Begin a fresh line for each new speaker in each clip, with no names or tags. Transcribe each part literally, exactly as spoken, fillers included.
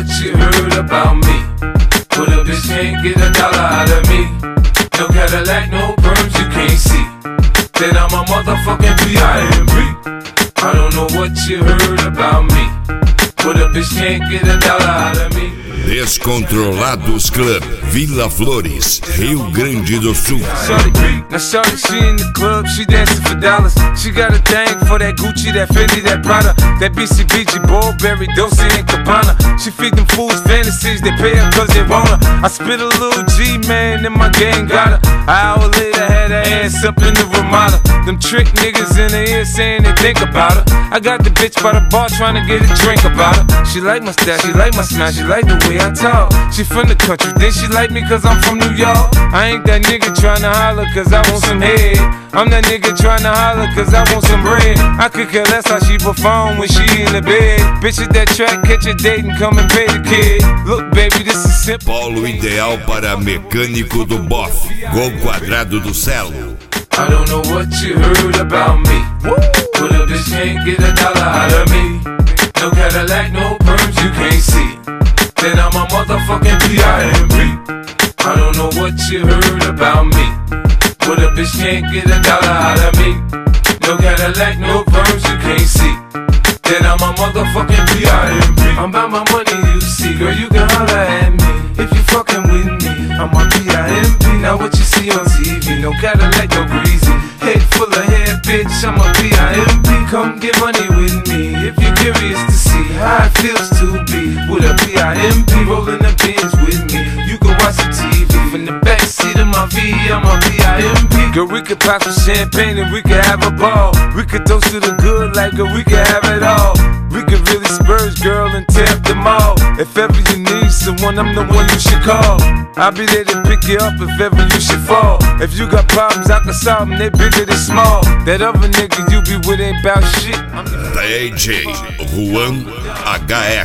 what you heard about me, but a bitch can't get a dollar out of me. No Cadillac, no perms you can't see. Then I'm a motherfucking P I M P. I don't know what you heard about me, but a bitch can't get a dollar out of me.
Descontrolados Club, Vila Flores, Rio Grande do Sul.
Shorty, now shorty, she in the club, she dancing for dollars. She got a thing for that Gucci, that Fendi, that Prada, that B C B G, Burberry, Dolce and Gabbana. She feed them fools fantasies, they pay her cause they want her. I spit a little G, man, and my gang got her. An hour later, had her ass up in the Ramada. Them trick niggas in the ear saying they think about her. I got the bitch by the bar trying to get a drink about her. She like my style, she like my smile, she like the way I talk. She from the country, then she like me cause I'm from New York. I ain't that nigga tryna holler cause I want some head. I'm that nigga tryna holler cause I want some bread. I could care less how she perform when she in the bed. Bitch at that track, catch a date and come and pay the kid. Look baby, this is simple.
Polo ideal para mecânico do bofe. Gol quadrado do Celo.
I don't know what you heard about me, but a bitch can't get a dollar out of me. No Cadillac, no perms you can't see. Then I'm a motherfucking P I M P. I don't know what you heard about me, but a bitch can't get a dollar out of me. No Cadillac, no perms you can't see. Then I'm a motherfucking P I M P. I'm about my money, you see, girl, you can holler at me if you fucking with me. I'm a P I M P. Now what you see on T V, no Cadillac, no greasy. Head full of hair, bitch, I'm a P I M P. Come get money with me if you're curious to see how it feels to be with a P I M P. Rolling the bins with me, you can watch some T V from the backseat of my V, I'm a P I M P. Girl, we could pop some champagne and we could have a ball. We could toast to the good like girl, we could have it all. We could really spurge, girl, and tear up them all. If ever you need someone, I'm the one you should call. I'll be there to pick you up if ever you should fall. If you got problems, I can solve them, they bigger than small. That other nigga you be with ain't bout shit.
D J Juan H R.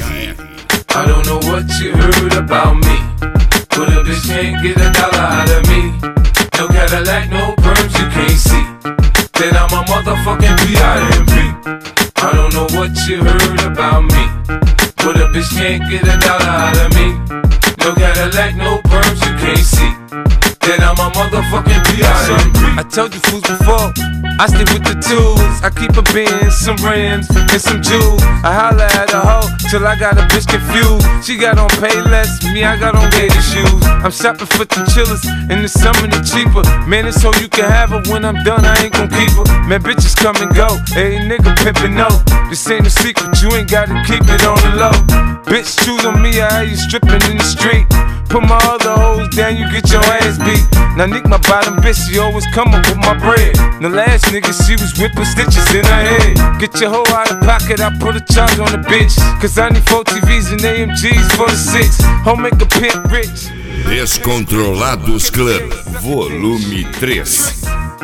I don't know what you heard about me, but a bitch can't get a dollar out of me. No Cadillac, no perms you can't see. Then I'm a motherfucking P I M P. I don't know what you heard about me, but a bitch can't get a dollar out of me. No Cadillac, no perms you can't see. Then I'm a motherfucking P I M P. I told you fools before, I stay with the tools. I keep a Benz, some rims, and some jewels. I holla at a hoe till I got a bitch confused. She got on Payless, me I got on gator shoes. I'm shopping for the chillers, in the summer they cheaper. Man, it's so you can have her, when I'm done I ain't gon' keep her. Man, bitches come and go, hey nigga pimpin' no. This ain't a secret, you ain't gotta keep it on the low. Bitch, choose on me, I hear you strippin' in the street. Put my other hoes down, you get your ass beat. Now Nick, my bottom bitch, she always come up with my bread. The last nigga, she was whipping stitches in her head. Get your hoe out of pocket, I put a charge on the bitch. Cause I need four T Vs and A M Gs for the six. Home make a pimp rich.
Descontrolados Club, volume três.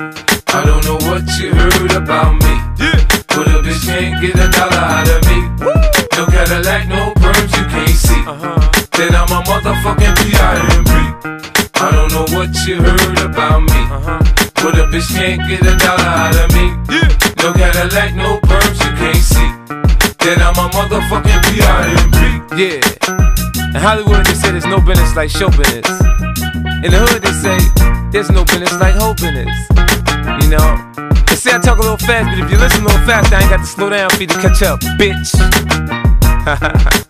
I don't know what you heard about me, but a bitch can't get a dollar out of me. No Cadillac, no perms you can't see. Then I'm a motherfucking P I M P. I don't know what you heard about me, but a bitch can't get a dollar out of me. No Cadillac, no perms you can't see. Then I'm a motherfucking P I M P. Yeah, in Hollywood they say there's no business like show business. In the hood they say there's no business like hoe business. You know, they say I talk a little fast, but if you listen a little fast, I ain't got to slow down for you to catch up, bitch.